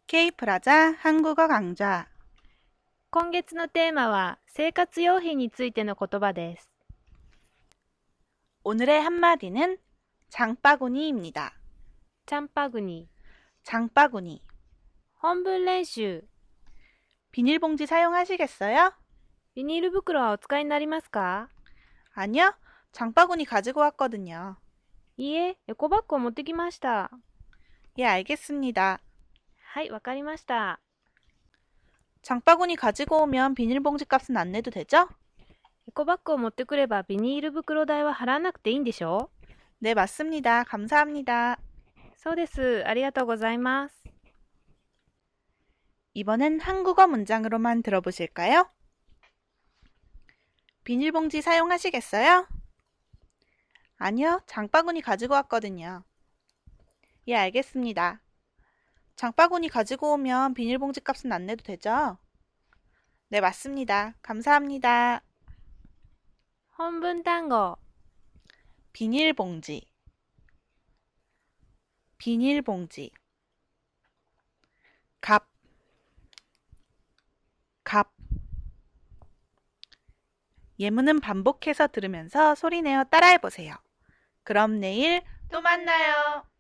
Kプラザ한국어 강좌. 今月のテーマは生活用品についての言葉です。 오늘의 한마디는 장바구니입니다. チャンパグニ、 장바구니. 本文練習。 비닐봉지 사용하시겠어요? ビニール袋はお使いになりますか？ 아니요, 장바구니 가지고 왔거든요. いいえ、エコバッグを持ってきました。 예, 알겠습니다. はい、わかりました。 장바구니 가지고 오면 비닐봉지 값은 안 내도 되죠? エコバッグを持ってくればビニール袋代は払わなくていいんでしょ？ 네, 맞습니다. 감사합니다. そうです。ありがとうございます。 이번엔 한국어 문장으로만 들어보실까요? 비닐봉지 사용하시겠어요? 아니요, 장바구니 가지고 왔거든요. 예, 알겠습니다. 장바구니 가지고 오면 비닐봉지 값은 안 내도 되죠? 네, 맞습니다. 감사합니다. 本文単語、 비닐봉지, 비닐봉지. 갑, 갑. 예문은 반복해서 들으면서 소리내어 따라해보세요. 그럼 내일 또 만나요.